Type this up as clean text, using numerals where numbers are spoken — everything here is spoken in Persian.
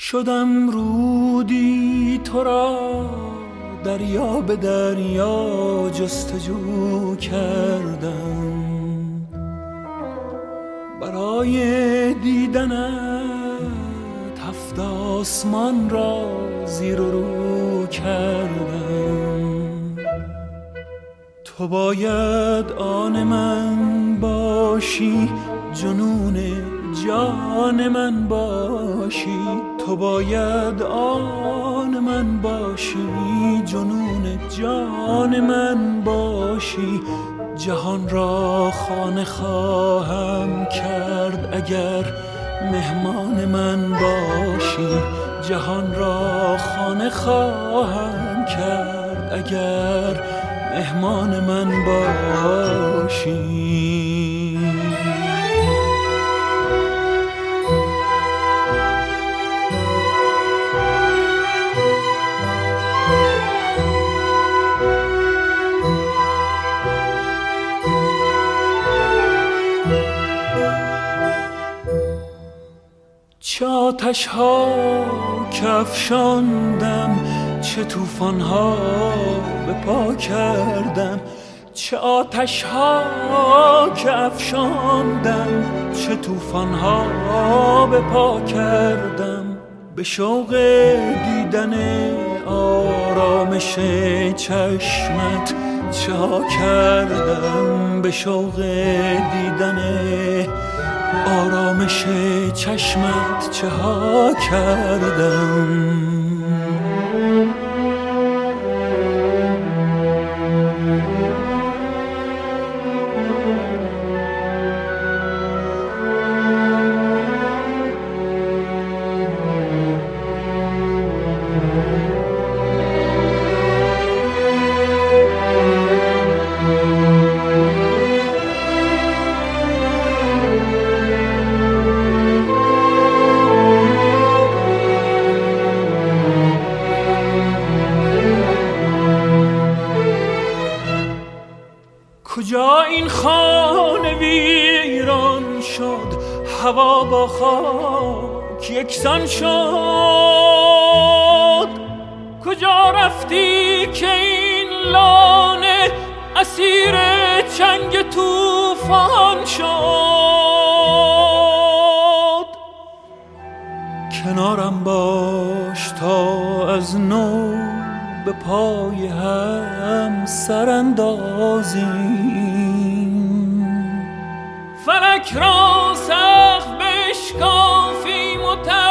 شدم رودی تو را دریا به دریا جستجو کردم، برای دیدنت هفت آسمان را زیر و رو کردم. تو باید آن من باشی، جنون جان من باشی. تو باید آن من باشی، جنون جان من باشی. جهان را خانه خواهم کرد اگر مهمان من باشی. جهان را خانه خواهم کرد اگر مهمان من باشی. چه آتش ها که افشاندم، چه طوفان ها به پا کردم. چه آتش ها که افشاندم، چه طوفان ها به پا کردم. به شوق دیدن آرامش چشمت چه ها کردم. به شوق دیدن آرامش چشمت چه ها کردم. کجا این خانه ویران شد، هوا با خاک یکسان شد. کجا رفتی که این لانه اسیر چنگ طوفان شد؟ کنارم باش تا از نو به پای هم سراندازیم. فلک را سقف بشکافیم و